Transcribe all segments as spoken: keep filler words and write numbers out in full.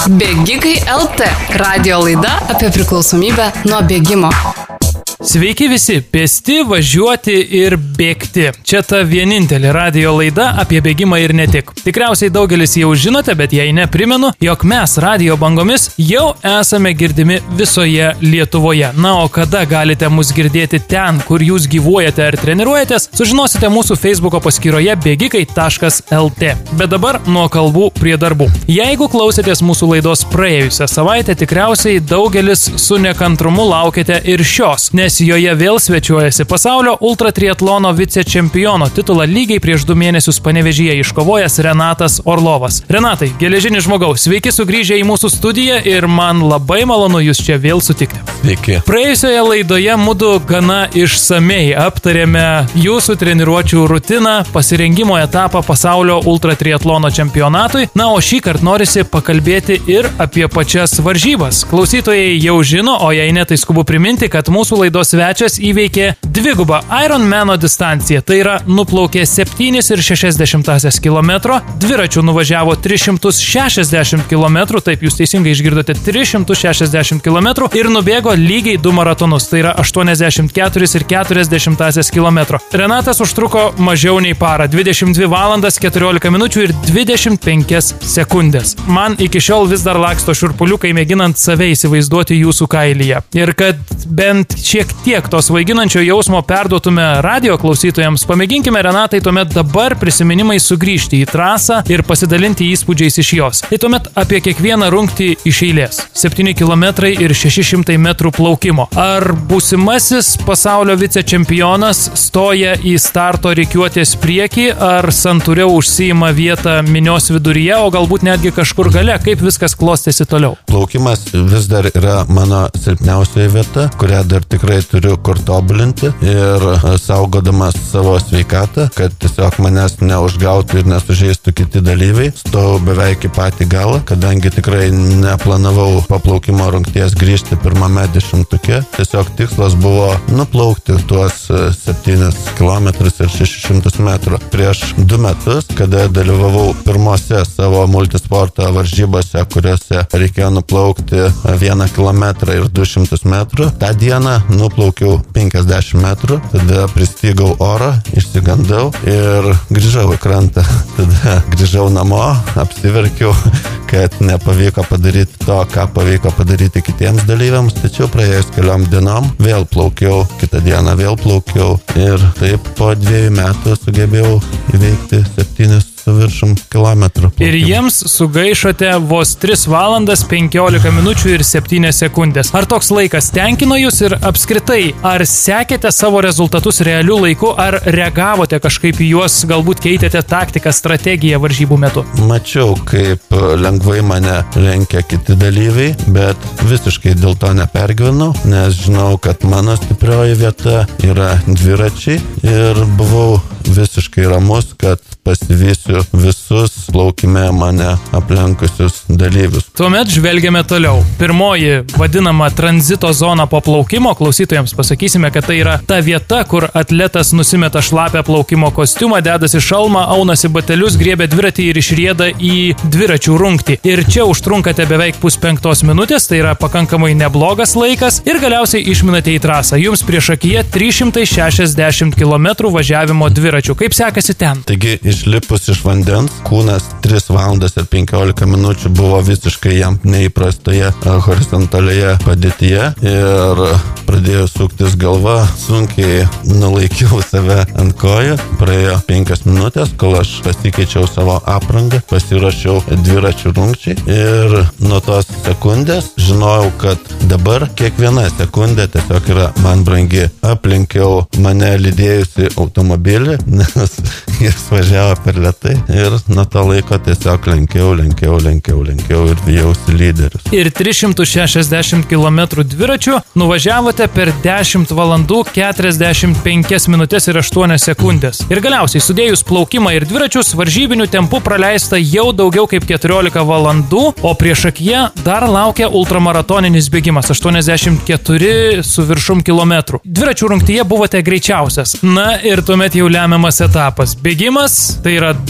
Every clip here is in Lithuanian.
Bėgikai L T – radio laida apie priklausomybę nuo bėgimo. Sveiki visi, pėsti, važiuoti ir bėgti. Čia ta vienintelė radio laida apie bėgimą ir ne tik. Tikriausiai daugelis jau žinote, bet jei ne, primenu, jog mes radio bangomis jau esame girdimi visoje Lietuvoje. Na, o kada galite mus girdėti ten, kur jūs gyvuojate ar treniruojatės, sužinosite mūsų Facebooko paskyroje bėgikai taškas L T. Bet dabar nuo kalbų prie darbų. Jeigu klausėtės mūsų laidos praėjusią savaitę, tikriausiai daugelis su nekantrumu laukėte ir šios, nes joje vėl svečiuojasi pasaulio ultratriatlono vicečempiono titulą lygiai prieš du mėnesius Panevėžyje iškovojęs Renatas Orlovas. Renatai, geležinis žmogaus, sveiki sugrįžę į mūsų studiją ir man labai malonu jūs čia vėl sutikti. Sveiki. Praėjusioje laidoje mudu gana išsamei aptarėme jūsų treniruočių rutiną, pasirengimo etapą pasaulio ultratriatlono čempionatui. Na, o šį kartą norisi pakalbėti ir apie pačias varžybas. Klausytojai jau žino, o jei ne, tai skubu priminti, kad mūsų laidos svečias įveikė dvigubą Ironmano distanciją, tai yra nuplaukė septynis ir šešias dešimtąsias kilometro, dviračių nuvažiavo tris šimtus šešiasdešimt kilometrų, taip jūs teisingai išgirdote, tris šimtus šešiasdešimt kilometrų ir nubėgo lygiai du maratonus, tai yra aštuoniasdešimt keturis ir keturias dešimtąsias kilometro. Renatas užtruko mažiau nei parą, dvidešimt dvi valandas, keturiolika minučių ir dvidešimt penkias sekundės. Man iki šiol vis dar laksto šiurpuliukai mėginant save įsivaizduoti jūsų kailyje. Ir kad bent šiek tiek to svaiginančio jausmo perduotume radio klausytojams, pamėginkime Renatai tuomet dabar prisiminimais sugrįžti į trasą ir pasidalinti įspūdžiais iš jos. Tai tuomet apie kiekvieną rungtį iš eilės. septyni kilometrai ir šeši šimtai metrų plaukimo. Ar būsimasis pasaulio vicečempionas stoja į starto rikiuotės priekį, ar santūriau užsiima vietą minios viduryje, o galbūt netgi kažkur gale? Kaip viskas klostėsi toliau? Plaukimas vis dar yra mano silpniausioji vieta, kurią dar tikrai turiu kur tobulinti ir saugodamas savo sveikatą, kad tiesiog manęs neužgautų ir nesužeistų kiti dalyviai. Stojau beveik į patį galą, kadangi tikrai neplanavau po plaukimo rungties grįžti pirmame dešimtuke. Tiesiog tikslas buvo nuplaukti tuos septynis kilometrus ir šešis šimtus metrų. Prieš du metus, kada dalyvavau pirmose savo multisporto varžybose, kuriuose reikėjo nuplaukti vieną kilometrą ir du šimtus metrų, tą dieną nuplaukiau penkiasdešimt metrų, tada pristigau oro, išsigandau ir grįžau į krantą. Tada grįžau namo, apsiverkiau, kad nepavyko padaryti to, ką pavyko padaryti kitiems dalyviams, tačiau praėjus keliom dienom vėl plaukiau, kitą dieną vėl plaukiau ir taip po dviejų metų sugebėjau įveikti septynis viršum kilometrų. Ir jiems sugaišote vos tris valandas, penkiolika minučių ir septynias sekundės. Ar toks laikas tenkino jūs ir apskritai, ar sekėte savo rezultatus realiu laiku, ar reagavote kažkaip į juos, galbūt keitėte taktiką, strategiją varžybų metu? Mačiau, kaip lengvai mane lenkia kiti dalyviai, bet visiškai dėl to nepergyvenau, nes žinau, kad mano stiprioji vieta yra dviračiai ir buvau visiškai ramus, kad pasivysiu visus plaukime mane aplenkusius dalyvius. Tuomet žvelgiame toliau. Pirmoji vadinama tranzito zona po plaukimo. Klausytojams pasakysime, kad tai yra ta vieta, kur atletas nusimeta šlapę plaukimo kostiumą, dedasi šalmą, aunasi batelius, griebia dviratį ir išrieda į dviračių rungtį. Ir čia užtrunkate beveik puspenktos minutės, tai yra pakankamai neblogas laikas ir galiausiai išminate į trasą. Jums priešakyje trys šimtai šešiasdešimt kilometrų važiavimo dviračių. Kaip sekasi ten? Taigi, išlipus iš vandens, kūnas tris valandas ir penkiolika minučių buvo visiškai jam neįprastoje horizontalioje padėtyje ir pradėjo suktis galva, sunkiai nulaikiau save ant kojų. Praėjo penkias minutės, kol aš pasikeičiau savo aprangą, pasiruošiau dviračių rungčiai ir nuo tos sekundės žinojau, kad dabar kiekviena sekundė tiesiog yra man brangi. Aplenkiau mane lydėjusi automobilį, nes jis važiavo per lėtai ir nuo to laiko tiesiog lenkiau, lenkiau, lenkiau, lenkiau ir vijausi lyderius. Ir tris šimtus šešiasdešimt kilometrų dviračių nuvažiavote per dešimt valandų, keturiasdešimt penkias minutės ir aštuonias sekundės. Ir galiausiai sudėjus plaukimą ir dviračius, varžybinių tempų praleista jau daugiau kaip keturiolika valandų, o priešakyje dar laukia ultramaratoninis bėgimas aštuoniasdešimt keturi su viršum kilometrų. Dviračių rungtyje buvote greičiausias. Na ir tuomet jau lemiamas etapas. Bėgimas tai yra du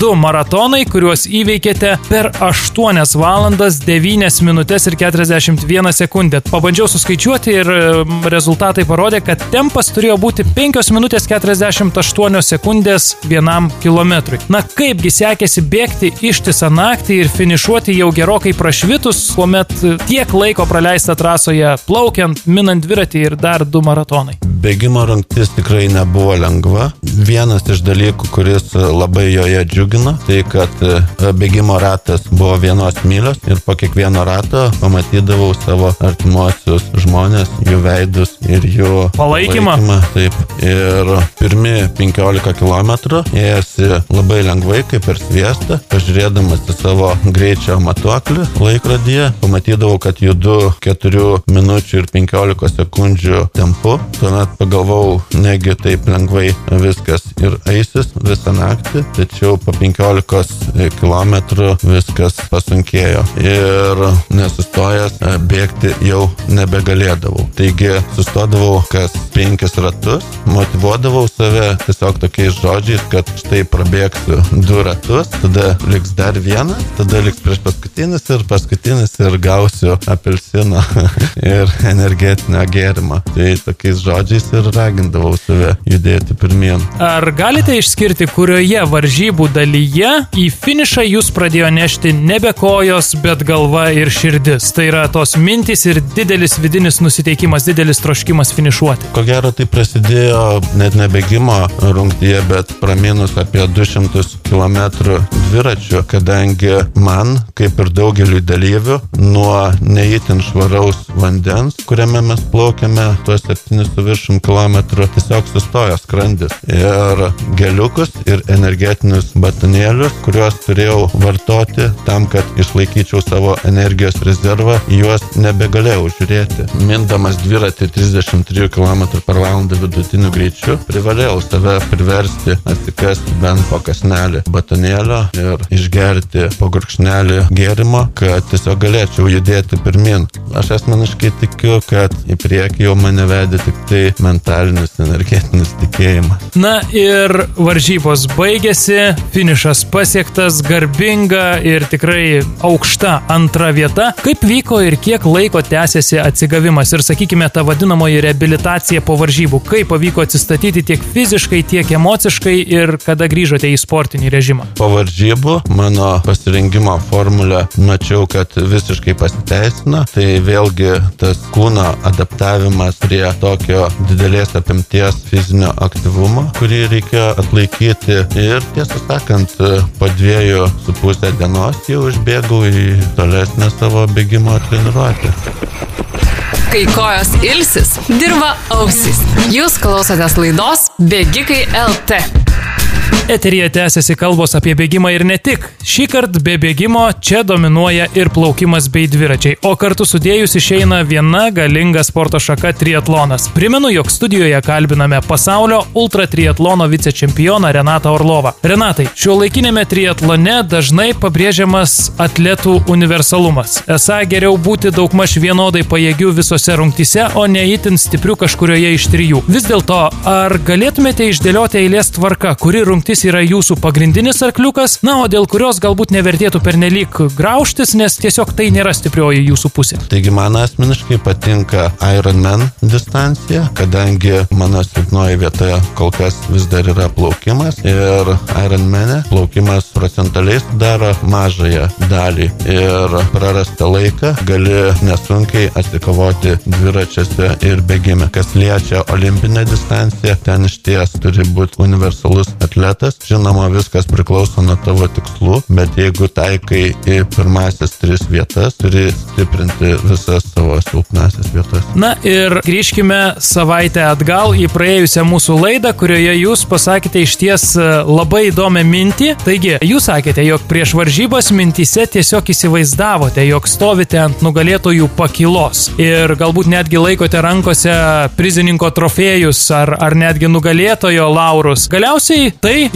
du maratonai, kuriuos įveikėte per aštuonias valandas, devynias minutės ir keturiasdešimt vieną sekundę. Pabandžiau suskaičiuoti ir rezultatai parodė, kad tempas turėjo būti penkios minutės keturiasdešimt aštuonios sekundės vienam kilometrui. Na kaipgi sekėsi bėgti ištisą naktį ir finišuoti jau gerokai prašvitus, kuomet tiek laiko praleista trasoje plaukiant, minant dviratį ir dar du maratonai. Bėgimo rungtis tikrai nebuvo lengva. Vienas iš dalykų, kuris labai joje džiugino, tai kad bėgimo ratas buvo vienos mylios ir po kiekvieno rato pamatydavau savo artimuosius žmonės, jų veidus ir jų palaikymą. palaikymą. Taip. Ir pirmi penkiolika kilometrų ėjasi labai lengvai, kaip per sviestą. Pažiūrėdamas į savo greičio matuoklį laikrodyje, pamatydavau, kad judu keturių minučių ir penkiolikos sekundžių tempu. Tuomet pagalvojau, negi taip lengvai viskas ir eisis visą naktį, tačiau po penkiolikos kilometrų viskas pasunkėjo ir nesustojęs bėgti jau nebegalėdavau. Taigi sustodavau kas penkis ratus, motyvuodavau save tiesiog tokiais žodžiais, kad štai prabėgsiu du ratus, tada liks dar vienas, tada liks prieš paskutinis ir paskutinis ir gausiu apelsino ir energetinio gėrimą. Tai tokiais žodžiais ir ragindavau save judėti pirmien. Ar galite išskirti, kurioje varžybų dalyje į finišą jūs pradėjo nešti nebe kojos, bet galva ir širdis? Tai yra tos mintys ir didelis vidinis nusiteikimas, didelis troškimas finišuoti. Ko gero tai prasidėjo net ne bėgimo rungtyje, bet praminus apie du šimtus kilometrų dviračių, kadangi man, kaip ir daugeliui dalyvių, nuo neįtin švaraus vandens, kuriame mes plaukėme tuos septynis su viršum kilometrų, tiesiog sustojo skrandis. Ir geliukus ir energetinius batonėlius, kuriuos turėjau vartoti tam, kad išlaikyčiau savo energijos rezervą, juos nebegalėjau žiūrėti. Mindamas dviratį trisdešimt trijų kilometrų per valandą vidutiniu greičiu, privalėjau save priversti atsikasti bent po kąsnelį batonėlio ir išgerti po gurkšnelį gėrimo, kad tiesiog galėčiau judėti pirmin. Aš asmeniškai tikiu, kad į priekį jau mane vedė tik tai mentalinis, energetinis tikėjimas. Na ir varžybos baigėsi, finišas pasiektas, garbinga ir tikrai aukšta antra vieta. Kaip vyko ir kiek laiko tęsėsi atsigavimas ir, sakykime, ta vadinamoji reabilitacija po varžybų? Kaip pavyko atsistatyti tiek fiziškai, tiek emociškai ir kada grįžote į sportinį režimą? Po varžybų mano pasirengimo formulę mačiau, kad visiškai pasiteisino. Tai vėlgi tas kūno adaptavimas prie tokio didelės apimties fizinio aktyvumo, kurį reikėjo atlaikyti. Ir tiesą sakant, po dviejų su pusę dienos jau išbėgau į tolesnę savo bėgimo treniruotę. Kai kojos ilsis, dirba ausis. Jūs klausotės laidos Bėgikai L T. Eteryje tęsiasi kalbos apie bėgimą ir ne tik. Šįkart be bėgimo čia dominuoja ir plaukimas bei dviračiai, o kartu sudėjus išeina viena galinga sporto šaka triatlonas. Primenu, jog studijoje kalbiname pasaulio ultratriatlono vicečempioną Renatą Orlovą. Renatai, šiuolaikinėme triatlone dažnai pabrėžiamas atletų universalumas. Esą geriau būti daugmaž vienodai pajėgių visose rungtyse, o ne itin stiprių kažkurioje iš trijų. Vis dėlto, ar galėtumėte išdėlioti eilės tvarka, kuri rungtis yra jūsų pagrindinis arkliukas, na, o dėl kurios galbūt nevertėtų pernelyg graužtis, nes tiesiog tai nėra stiprioji jūsų pusė? Taigi man asmeniškai patinka Ironman distancija, kadangi mano silpnoji vieta kol kas vis dar yra plaukimas ir Ironmane plaukimas procentaliai sudaro mažąją dalį ir prarastą laiką gali nesunkiai atsikovoti dviračiuose ir bėgime. Kas liečia olimpinę distanciją, ten išties turi būti universalus atletas. Žinoma, viskas priklauso nuo tavo tikslų, bet jeigu taikai į pirmasis tris vietas, turi stiprinti visas savo silpnasias vietas. Na ir grįžkime savaitę atgal į praėjusią mūsų laidą, kurioje jūs pasakėte išties labai įdomią mintį. Taigi, jūs sakėte, jog prieš varžybas mintyse tiesiog įsivaizdavote, jog stovite ant nugalėtojų pakylos ir galbūt netgi laikote rankose prizininko trofėjus ar, ar netgi nugalėtojo laurus. Galiausiai tai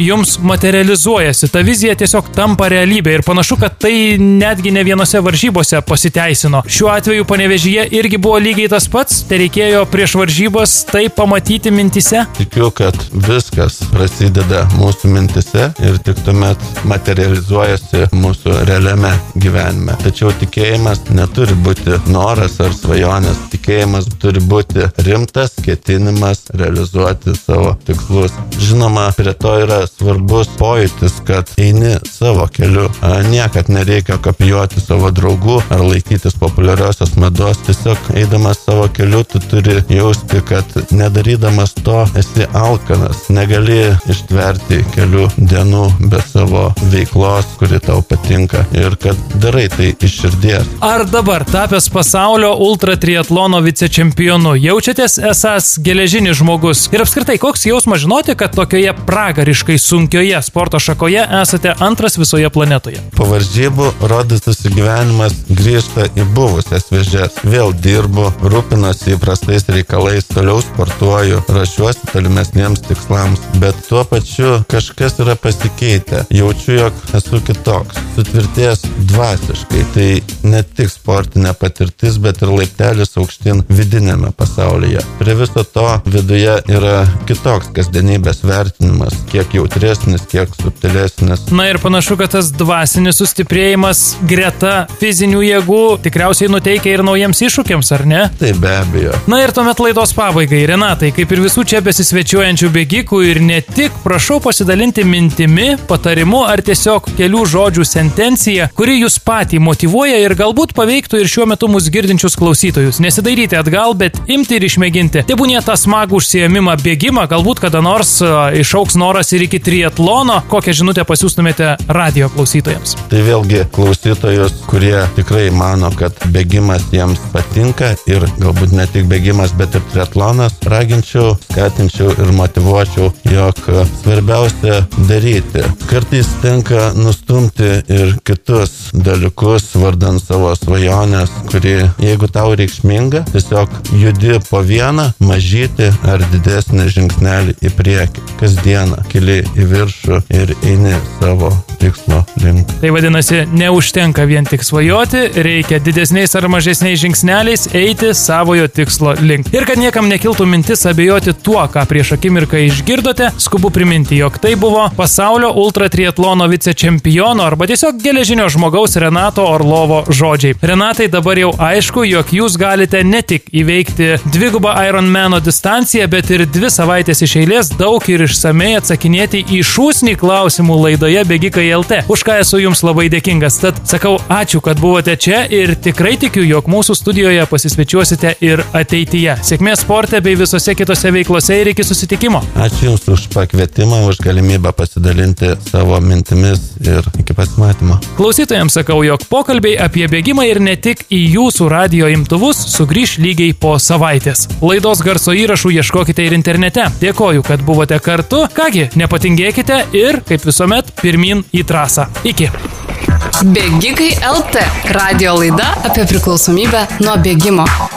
jums materializuojasi, ta vizija tiesiog tampa realybė ir panašu, kad tai netgi ne vienose varžybose pasiteisino. Šiuo atveju Panevėžyje irgi buvo lygiai tas pats, tai reikėjo prieš varžybas tai pamatyti mintise. Tikiu, kad viskas prasideda mūsų mintise ir tik tuomet materializuojasi mūsų realiame gyvenime. Tačiau tikėjimas neturi būti noras ar svajonės. Tikėjimas turi būti rimtas ketinimas realizuoti savo tikslus. Žinoma, prie to yra svarbus pojūtis, kad eini savo keliu. Niekad nereikia kopijuoti savo draugų ar laikytis populiariosios mados. Tiesiog eidamas savo keliu, tu turi jausti, kad nedarydamas to esi alkanas. Negali ištverti kelių dienų be savo veiklos, kuri tau patinka ir kad darai tai iš širdies. Ar dabar tapęs pasaulio ultra triatlono vicečempionu jaučiatės esas geležinis žmogus? Ir apskritai, koks jausmas žinoti, kad tokioje pragariškai sunkioje sporto šakoje esate antras visoje planetoje? Po varžybų rodytųsi gyvenimas grįžta į buvusias vėžes. Vėl dirbu, rūpinosi įprastais reikalais, toliau sportuoju, ruošiuosi tolimesniems tikslams, bet tuo pačiu kažkas yra pasikeitę. Jaučiu, jog esu kitoks, sutvirtėjęs dvasiškai. Tai ne tik sportinė patirtis, bet ir laiptelis aukštyn vidinėme pasaulyje. Prie viso to viduje yra kitoks kasdienybės vertinimas, kiek jautresnis, kiek subtilesnis. Na ir panašu, kad tas dvasinis sustiprėjimas greta fizinių jėgų tikriausiai nuteikia ir naujiems iššūkiams, ar ne? Tai be abejo. Na ir tuomet laidos pabaigai, Renatai, kaip ir visų čia besisvečiuojančių bėgikų ir ne tik, prašau pasidalinti mintimi, patarimu ar tiesiog kelių žodžių sentencija, kuri jūs patį motyvuoja ir galbūt paveiktų ir šiuo metu mus girdinčius klausytojus. Nesidairyti atgal, bet imti ir išmėginti. Tebūnie tą smagų užsiėmimą bėgimą, galbūt kada nors uh, išauks noras ir iki triatlono. Kokią žinutę pasiųstumėte radio klausytojams? Tai vėlgi klausytojus, kurie tikrai mano, kad bėgimas jiems patinka ir galbūt ne tik bėgimas, bet ir triatlonas, raginčiau, skatinčiau ir motyvuočiau, jog svarbiausia daryti. Kartais tenka nustumti ir kitus dalykus vardan savo svajonės, kuri, jeigu tau reikšminga, tiesiog judi po vieną mažytį ar didesnį žingsnelį į priekį. Kasdieną keli į viršų ir eini savo tikslo link. Tai vadinasi, neužtenka vien tik svajoti, reikia didesniais ar mažesniais žingsneliais eiti savojo tikslo link. Ir kad niekam nekiltų mintis abejoti tuo, ką prieš akimirką išgirdote, skubu priminti, jog tai buvo pasaulio ultra triatlono vicečempiono arba tiesiog geležinio žmogaus Renato Orlovo žodžiai. Renatai, dabar jau aišku, jog jūs galite ne tik įveikti dvigubą Ironmano distanciją, bet ir dvi savaitės iš eilės daug ir išsamei atsakinėti į šūsnį klausimų laidoje Bėgikai L T, už ką esu jums labai dėkingas. Tad sakau ačiū, kad buvote čia ir tikrai tikiu, jog mūsų studijoje pasisvečiuosite ir ateityje. Sėkmės sporte bei visose kitose veiklose ir iki susitikimo. Ačiū Jums už pakvietimą, už galimybę pasidalinti savo mintimis ir iki pasimatymo. Klausytojams sakau, jog pokalbiai apie bėgimą ir ne tik į jūsų radio imtuvus sugrįš lygiai po savaitės. Laidos garso įrašų ieškokite ir internete. Dėkoju, kad buvote kartu. Kągi, nepatingėkite ir, kaip visuomet, pirmin į trasą. Iki. Bėgikai L T. Radio laida apie priklausomybę nuo bėgimo.